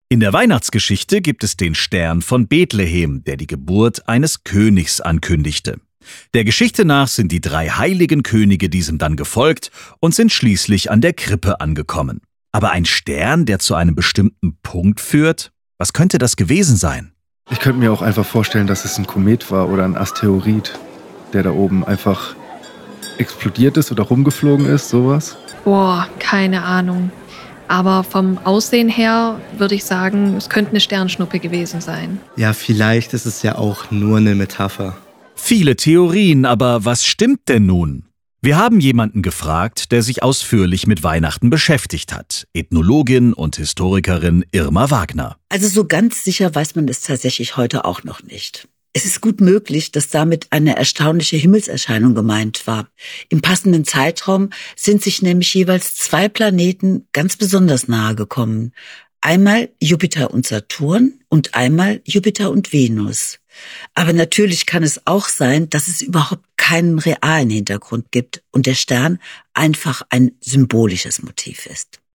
In der Weihnachtsgeschichte gibt es den Stern von Bethlehem, der die Geburt eines Königs ankündigte. Der Geschichte nach sind die 3 heiligen Könige diesem dann gefolgt und sind schließlich an der Krippe angekommen. Aber ein Stern, der zu einem bestimmten Punkt führt? Was könnte das gewesen sein? Ich könnte mir auch einfach vorstellen, dass es ein Komet war oder ein Asteroid, der da oben einfach explodiert ist oder rumgeflogen ist, sowas. Boah, keine Ahnung. Aber vom Aussehen her würde ich sagen, es könnte eine Sternschnuppe gewesen sein. Ja, vielleicht ist es ja auch nur eine Metapher. Viele Theorien, aber was stimmt denn nun? Wir haben jemanden gefragt, der sich ausführlich mit Weihnachten beschäftigt hat. Ethnologin und Historikerin Irma Wagner. Also so ganz sicher weiß man es tatsächlich heute auch noch nicht. Es ist gut möglich, dass damit eine erstaunliche Himmelserscheinung gemeint war. Im passenden Zeitraum sind sich nämlich jeweils 2 Planeten ganz besonders nahe gekommen. Einmal Jupiter und Saturn und einmal Jupiter und Venus. Aber natürlich kann es auch sein, dass es überhaupt keinen realen Hintergrund gibt und der Stern einfach ein symbolisches Motiv ist.